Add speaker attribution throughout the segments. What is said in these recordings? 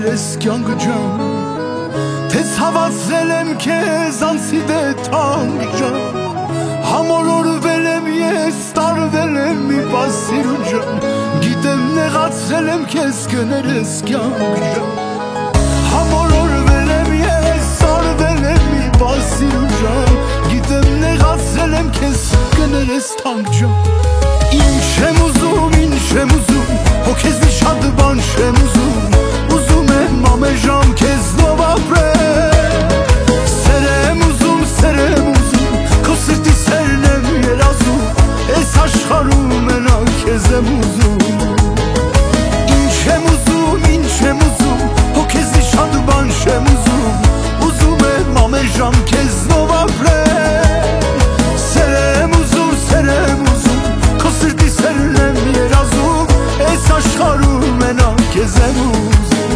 Speaker 1: կներես կյանք ջան, թե ցավացել եմ քեզ անցիդե թանկ ջան, համորորվել եմ ես, տարվել եմ մի պասիրու ջան, գիտեմ նեղացել եմ քեզ կներես կյանք ջան, համորորվել եմ ես, տարվել եմ մի պասիրու ջան, գիտեմ նեղացել եմ քեզ կներես թանկ ջան, ինչ եմ ուզում, հո քեզնի շատ բան չեմ ուզում, ուզում եմ ամեժամ քեզնով ապրել, սեր եմ ուզում, քո սրտի սերն եմ երազում, այս աշխարհում մենակ քեզ եմ ուզում, ինչ եմ ուզում, հո քեզնի շատ բան չեմ ուզում, ուզում եմ ամեժամ քեզնով ապրել, սեր եմ ուզում, քո սրտի սերն եմ երազում, այս աշխարհում մենակ քեզ եմ ուզում։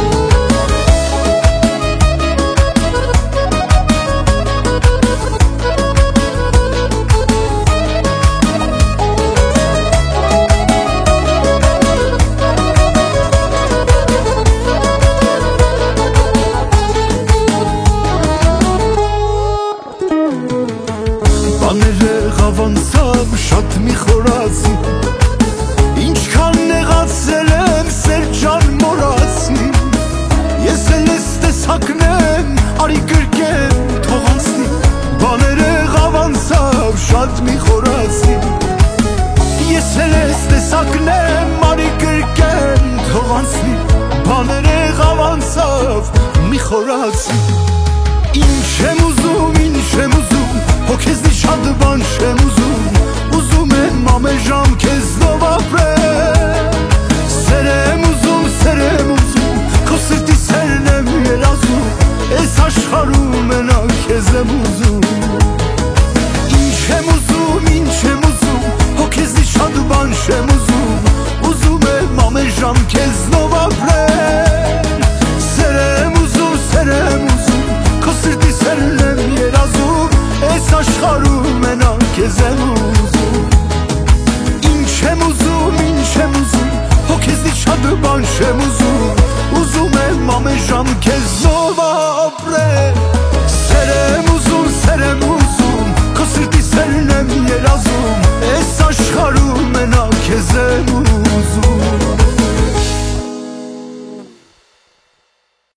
Speaker 1: Բաները ղավանցավ շատ մի խորացի, ինչքան նեղացել եմ սեր ջան մորացի, ես էլ ես տեսակնեմ, արի գրկեմ թող անցնի, բաները ղավանցավ շատ մի խորացի, ես էլ ես տեսակնեմ, արի գրկեմ թող անցնի, բաները ղավանցավ մի խորացի, ինչ եմ ուզում, հո քեզնի շատ բան չեմ ուզում, ուզում եմ ամեժամ քեզնով ապրել, սեր եմ ուզում, քո սրտի սերն եմ երազում, այս աշխարհում մենակ քեզ եմ ուզում, ինչ եմ ուզում, հո քեզնի շատ բան չեմ ուզում, ուզում եմ ամեժամ քեզնով ապրել, սեր եմ ուզում, քո սրտի սերն եմ երազում, այս աշխարհում մենակ քեզ եմ ուզում, ինչ եմ ուզում, հո քեզնի շատ բան չեմ ուզում, ուզում եմ ամեժամ քեզնով ապրել, սեր եմ ուզում, քո սրտի սերն եմ երազում, այս աշխարհում